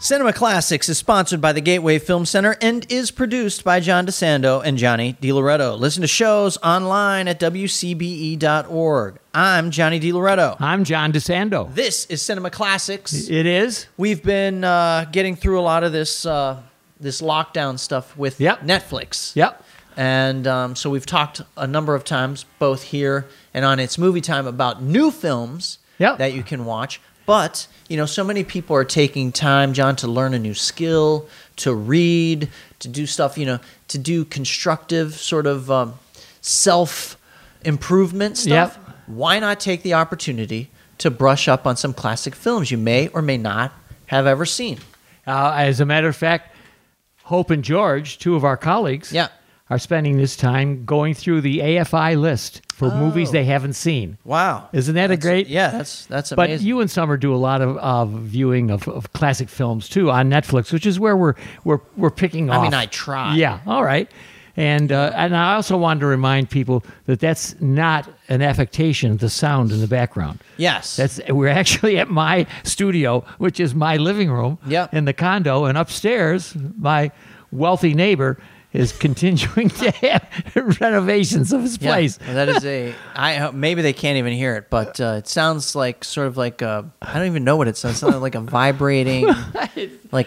Cinema Classics is sponsored by the Gateway Film Center and is produced by John DeSando and Johnny DiLoretto. Listen to shows online at WCBE.org. I'm Johnny DiLoretto. I'm John DeSando. This is Cinema Classics. It is? We've been getting through a lot of this lockdown stuff with Netflix. Yep. And so we've talked a number of times, both here and on It's Movie Time, about new films that you can watch. But, you know, so many people are taking time, John, to learn a new skill, to read, to do stuff, you know, to do constructive sort of self-improvement stuff. Yep. Why not take the opportunity to brush up on some classic films you may or may not have ever seen? As a matter of fact, Hope and George, two of our colleagues, are spending this time going through the AFI list for movies they haven't seen. Wow. Isn't that a great? Yeah, that's amazing. But you and Summer do a lot of viewing of classic films, too, on Netflix, which is where we're picking off. I mean, I try. Yeah, all right. And I also wanted to remind people that that's not an affectation, the sound in the background. Yes. We're actually at my studio, which is my living room in the condo, and upstairs, my wealthy neighbor is continuing to have renovations of his place. That is maybe they can't even hear it, but it sounds like sort of like I don't even know what it sounds. It sounds like a vibrating, like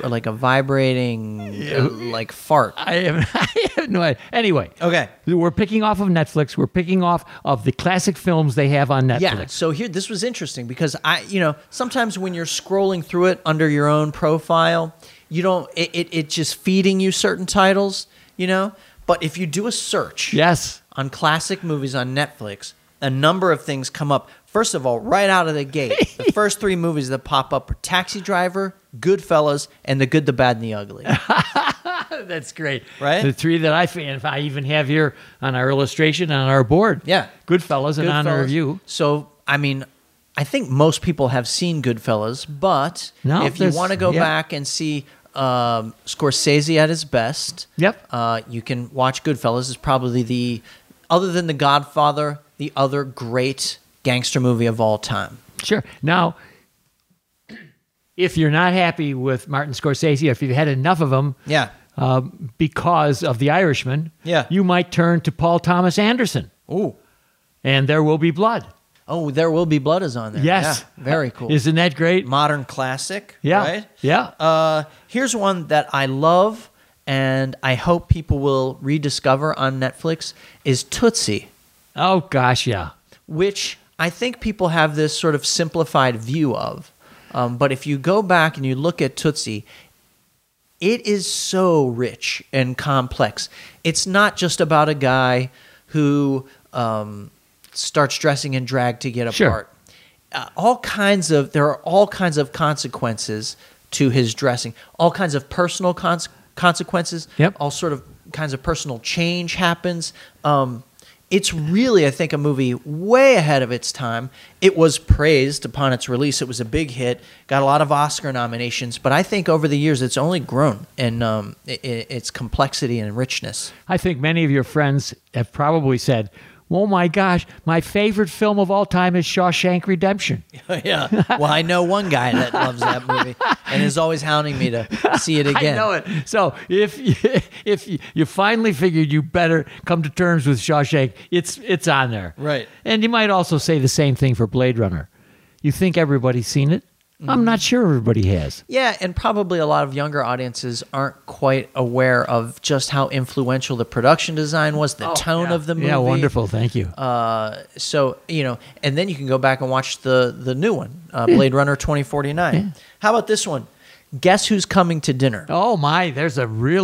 fart. I have no idea. Anyway, okay, we're picking off of Netflix. We're picking off of the classic films they have on Netflix. Yeah. So this was interesting because sometimes when you're scrolling through it under your own profile, you don't. It's just feeding you certain titles, you know. But if you do a search, on classic movies on Netflix, a number of things come up. First of all, right out of the gate, the first three movies that pop up are Taxi Driver, Goodfellas, and The Good, the Bad, and the Ugly. That's great, right? The three that I even have here on our illustration on our board. Yeah, Goodfellas, in honor of you. So I mean, I think most people have seen Goodfellas, but if you want to go back and see Scorsese at his best, you can watch Goodfellas. Is probably other than The Godfather, the other great gangster movie of all time. Sure. Now, if you're not happy with Martin Scorsese, or if you've had enough of him, because of The Irishman, you might turn to Paul Thomas Anderson. Ooh, and There Will Be Blood. Oh, There Will Be Blood is on there. Yes. Yeah, very cool. Isn't that great? Modern classic. Yeah. Right? Yeah. Here's one that I love and I hope people will rediscover on Netflix is Tootsie. Oh, gosh, yeah. Which I think people have this sort of simplified view of. But if you go back and you look at Tootsie, it is so rich and complex. It's not just about a guy who starts dressing in drag to get a part. There are all kinds of consequences to his dressing. All kinds of personal consequences. All sort of kinds of personal change happens. It's really, I think, a movie way ahead of its time. It was praised upon its release. It was a big hit, got a lot of Oscar nominations, but I think over the years it's only grown in its complexity and richness. I think many of your friends have probably said, oh my gosh, my favorite film of all time is Shawshank Redemption. Yeah. Well, I know one guy that loves that movie and is always hounding me to see it again. I know it. So if you finally figured you better come to terms with Shawshank, it's on there. Right. And you might also say the same thing for Blade Runner. You think everybody's seen it? I'm not sure everybody has. Yeah, and probably a lot of younger audiences aren't quite aware of just how influential the production design was, the tone of the movie. Yeah, wonderful. Thank you. So, and then you can go back and watch the new one, Blade Runner 2049. Yeah. How about this one? Guess Who's Coming to Dinner? Oh, my. There's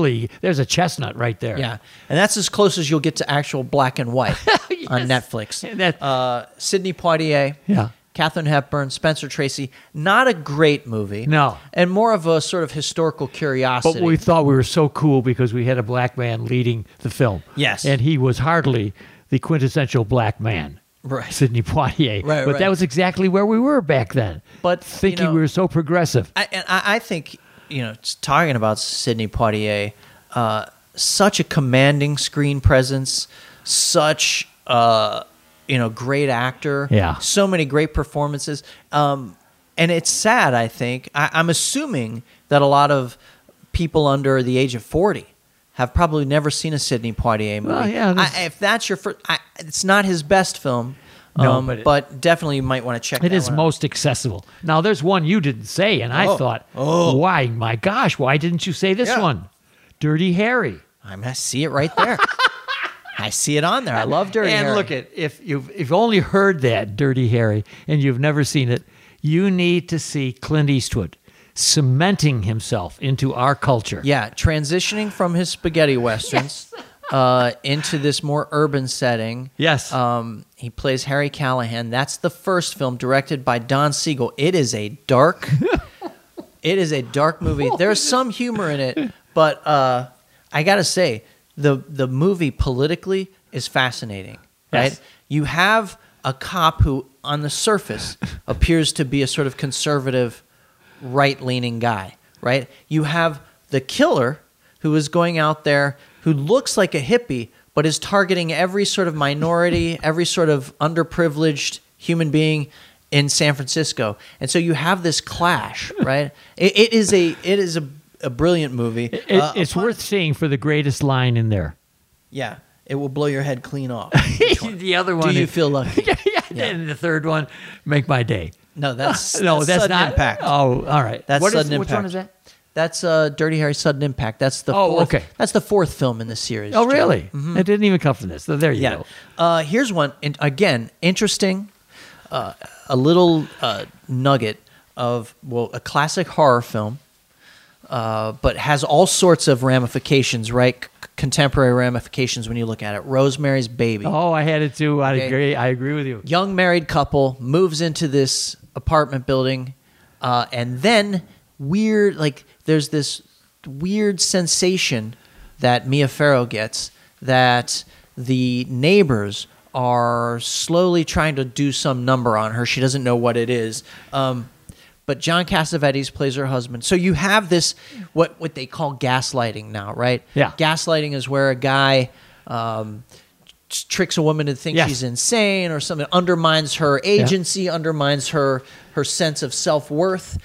a chestnut right there. Yeah, and that's as close as you'll get to actual black and white on Netflix. Sidney Poitier. Yeah. Katharine Hepburn, Spencer Tracy. Not a great movie. No. And more of a sort of historical curiosity. But we thought we were so cool because we had a black man leading the film. Yes. And he was hardly the quintessential black man. Right. Sidney Poitier. Right, but that was exactly where we were back then. But thinking we were so progressive. I think, talking about Sidney Poitier, such a commanding screen presence, such great actor. Yeah. So many great performances. And it's sad, I think. I'm assuming that a lot of people under the age of 40 have probably never seen a Sidney Poitier movie. Well, yeah, if that's your first... it's not his best film, no, but definitely you might want to check it out. It is most accessible. Now, there's one you didn't say, and I thought, why? My gosh, why didn't you say this one? Dirty Harry. I see it right there. I see it on there. I love Dirty Harry. And look, if you've only heard that, Dirty Harry, and you've never seen it, you need to see Clint Eastwood cementing himself into our culture. Yeah, transitioning from his spaghetti westerns into this more urban setting. Yes. He plays Harry Callahan. That's the first film directed by Don Siegel. It is a dark movie. There's some humor in it, but I got to say, the movie politically is fascinating, right? Yes. You have a cop who, on the surface, appears to be a sort of conservative, right-leaning guy, right? You have the killer who is going out there, who looks like a hippie, but is targeting every sort of minority, every sort of underprivileged human being in San Francisco. And so you have this clash, right? It is a brilliant movie. It's worth seeing for the greatest line in there. Yeah, it will blow your head clean off. The other one. Do you feel lucky? Yeah. And the third one, make my day. No, that's not Sudden Impact. Oh, all right. That's Sudden Impact. Which one is that? That's Dirty Harry Sudden Impact. That's the fourth. Okay. That's the fourth film in the series. Oh, really? Mm-hmm. It didn't even come from this. So there you go. Here's one. Again, interesting. A little nugget of a classic horror film, but has all sorts of ramifications, right? Contemporary ramifications when you look at it. Rosemary's Baby. Oh, I had it too. I agree with you. Young married couple moves into this apartment building, and then there's this weird sensation that Mia Farrow gets that the neighbors are slowly trying to do some number on her. She doesn't know what it is. But John Cassavetes plays her husband. So you have this, what they call gaslighting now, right? Yeah. Gaslighting is where a guy tricks a woman to think she's insane or something, undermines her agency, undermines her sense of self-worth.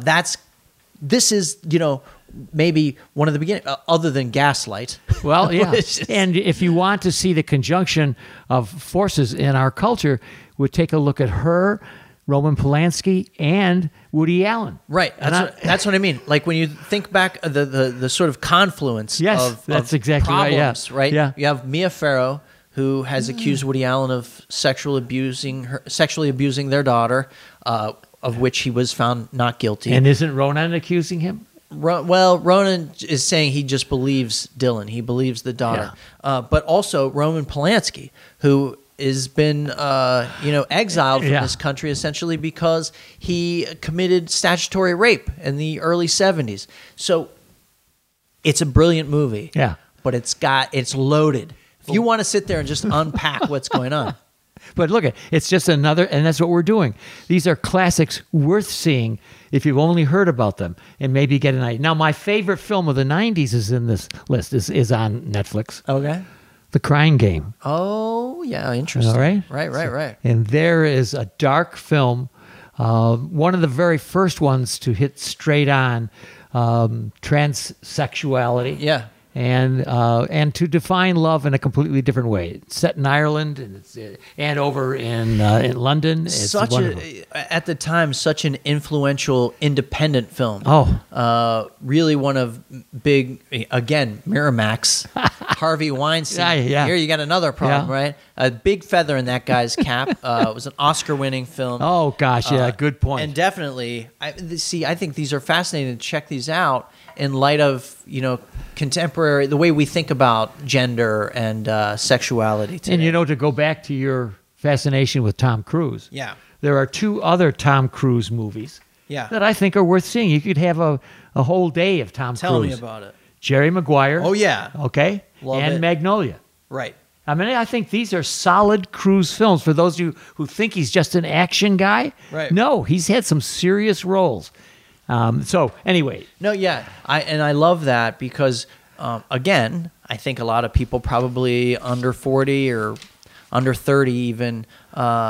This is, maybe one of the beginning, other than Gaslight. Well, yeah. And if you want to see the conjunction of forces in our culture, we'll take a look at her, Roman Polanski, and Woody Allen. Right. That's what I mean. Like when you think back the sort of confluence of exactly problems, right? Yeah. You have Mia Farrow, who has accused Woody Allen of sexually abusing their daughter, of which he was found not guilty. And isn't Ronan accusing him? Well, Ronan is saying he just believes Dylan. He believes the daughter. Yeah. But also Roman Polanski, who has been exiled from this country essentially because he committed statutory rape in the early 70s. So it's a brilliant movie. Yeah. But it's loaded. If you want to sit there and just unpack what's going on. But look, it's just another, and that's what we're doing. These are classics worth seeing if you've only heard about them and maybe get an idea. Now, my favorite film of the 90s is in this list, is on Netflix. Okay. The Crying Game. Oh, yeah, interesting. All right? Right. And there is a dark film, one of the very first ones to hit straight on transsexuality. Yeah. And to define love in a completely different way. It's set in Ireland and over in London. It's at the time, such an influential independent film. Really one of big, again, Miramax, Harvey Weinstein. Yeah. Here you got another problem, right? A big feather in that guy's cap. It was an Oscar-winning film. Oh gosh, good point. And definitely, I think these are fascinating to check these out in light of contemporary, the way we think about gender and sexuality today. And to go back to your fascination with Tom Cruise, there are two other Tom Cruise movies that I think are worth seeing. You could have a whole day of Tom Cruise. Tell me about it. Jerry Maguire. Oh yeah. Okay. Love and it. Magnolia. Right. I mean, I think these are solid Cruise films. For those of you who think he's just an action guy, no, he's had some serious roles. So anyway. No, yeah. I love that because, again, I think a lot of people probably under 40 or under 30 even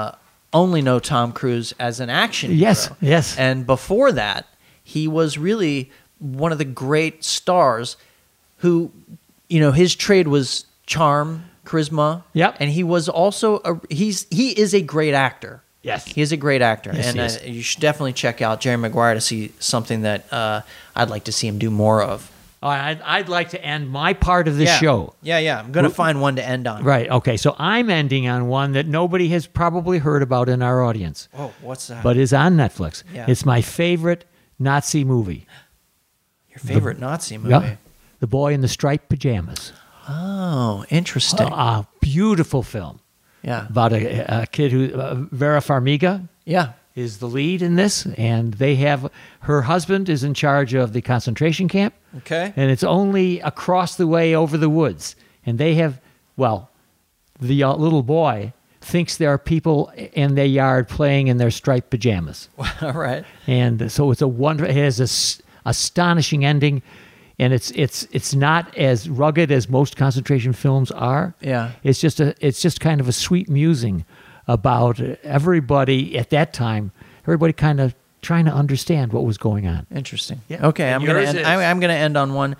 only know Tom Cruise as an action hero. Yes. And before that, he was really one of the great stars who, his trade was charm, charisma. Yep. And he was also he is a great actor. Yes. He is a great actor. Yes, and you should definitely check out Jerry Maguire to see something that I'd like to see him do more of. I'd like to end my part of the show. Yeah. I'm going to find one to end on. Right. Okay. So I'm ending on one that nobody has probably heard about in our audience. Oh, what's that? But is on Netflix. Yeah. It's my favorite Nazi movie. Your favorite Nazi movie? Yeah. The Boy in the Striped Pajamas. Oh, interesting. A beautiful film. Yeah. About a kid who, Vera Farmiga. Yeah. Is the lead in this, and her husband is in charge of the concentration camp. Okay. And it's only across the way over the woods. And they have, the little boy thinks there are people in their yard playing in their striped pajamas. All right. And so it has this astonishing ending, and it's not as rugged as most concentration films are. Yeah. It's just kind of a sweet musing about everybody at that time, everybody kind of trying to understand what was going on. Interesting. Yeah. Okay, I'm going to end on one.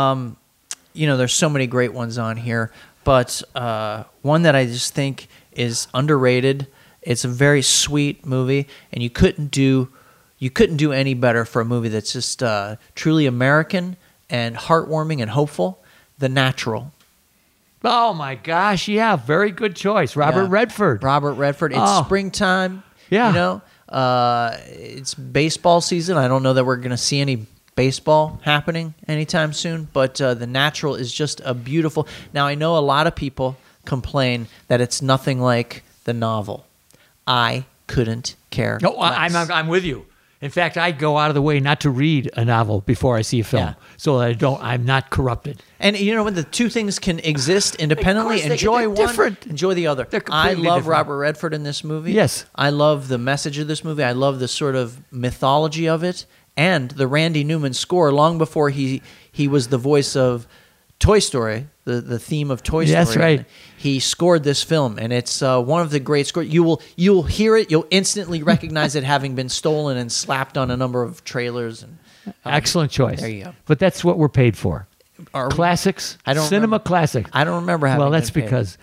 There's so many great ones on here, but one that I just think is underrated. It's a very sweet movie, and you couldn't do any better for a movie that's just truly American and heartwarming and hopeful. The Natural. Oh my gosh, yeah, very good choice. Robert Redford. It's springtime. Yeah. It's baseball season. I don't know that we're going to see any baseball happening anytime soon, but The Natural is just a beautiful. Now, I know a lot of people complain that it's nothing like the novel. I couldn't care less. I'm with you. In fact, I go out of the way not to read a novel before I see a film, so that I'm not corrupted. And when the two things can exist independently, enjoy one, enjoy the other. I love Robert Redford in this movie. Yes. I love the message of this movie. I love the sort of mythology of it, and the Randy Newman score. Long before he was the voice of Toy Story, the theme of Toy Story. That's right. He scored this film, and it's one of the great scores. You'll hear it. You'll instantly recognize it having been stolen and slapped on a number of trailers. And excellent choice. There you go. But that's what we're paid for. Classics. Cinema classics. I don't remember having. Well, that's been because.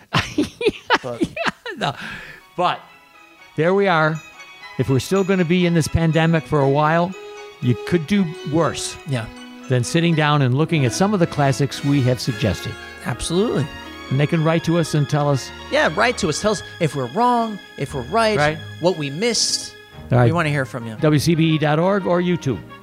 But. But there we are. If we're still going to be in this pandemic for a while, you could do worse. Yeah. Than sitting down and looking at some of the classics we have suggested. Absolutely. And they can write to us and tell us. Yeah, write to us. Tell us if we're wrong, if we're right, what we missed. All right. We want to hear from you. WCBE.org or YouTube.